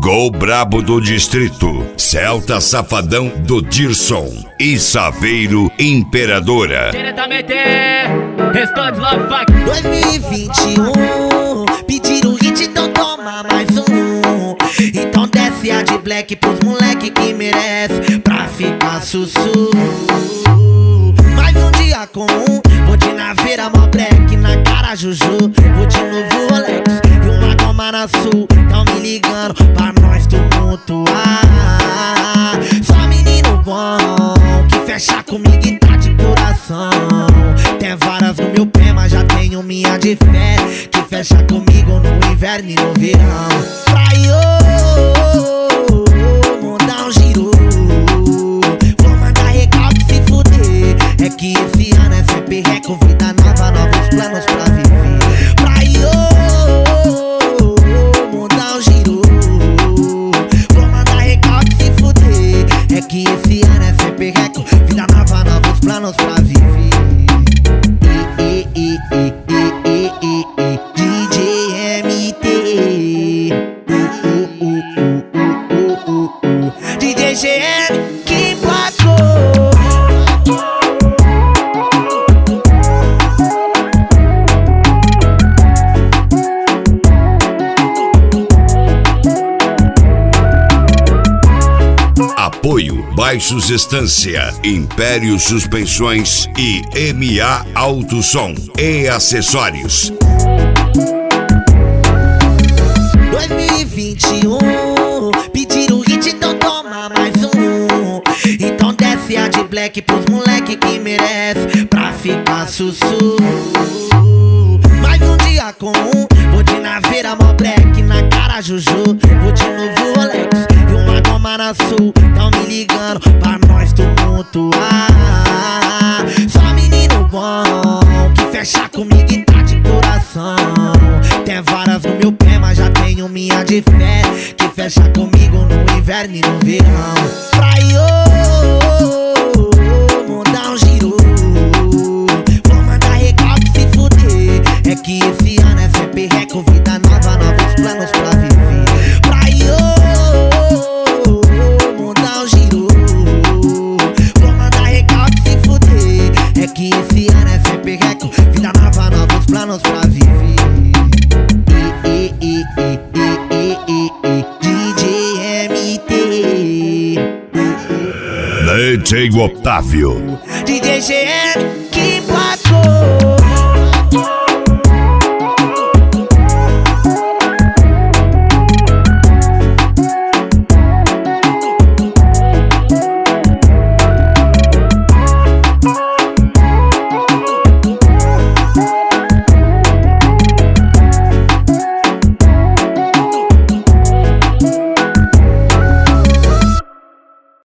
Gol brabo do distrito, Celta Safadão do Dirson e Saveiro Imperadora. Diretamente, Restante Love Fuck 2021, pediram hit, então toma mais um. Então desce a de black pros moleque que merece, pra ficar sussu. Mais um dia comum, vou de naveira, mó black, na cara Juju. Vou de novo Rolex e uma goma na sul. Tão me ligando pra nós tumultuar. Só menino bom, que fecha comigo e tá de coração. Tem varas no meu pé, mas já tenho minha de fé, que fecha comigo no inverno e no verão. Praio, mandar um giro, vou mandar recalque se fuder. É que esse ano é sempre reco, vida nova, novos planos pra viver. Praio, mandar um giro, vou mandar recalque se fuder. É que esse ano é sempre reco, vida nova, novos planos pra viver. DJ MT, DJ GM que placou. Apoio Baixos Estância, Império Suspensões e MA Autosom e Acessórios. 2021, pediram hit, então toma mais um. Então desce a de black pros moleque que merece, pra ficar sussu. Mais um dia comum, vou de naveira, mó black, na cara Juju. Vou de novo Rolex e uma goma na sul. Tão me ligando pra nós tumultuar. Só menino bom, que fecha comigo e tá de coração. Tem varas no meu pé, mas já tenho minha de fé, que fecha comigo no inverno e no verão. Praio, mandar um giro, vou mandar recalque se fuder. É que esse ano é sempre reco, vida nova, novos planos pra viver. Praio, mandar um giro, vou mandar recalque se fuder. É que esse ano é sempre reco, vida nova, novos planos pra viver. DJ MT, DJ Otávio, DJ GM que placou.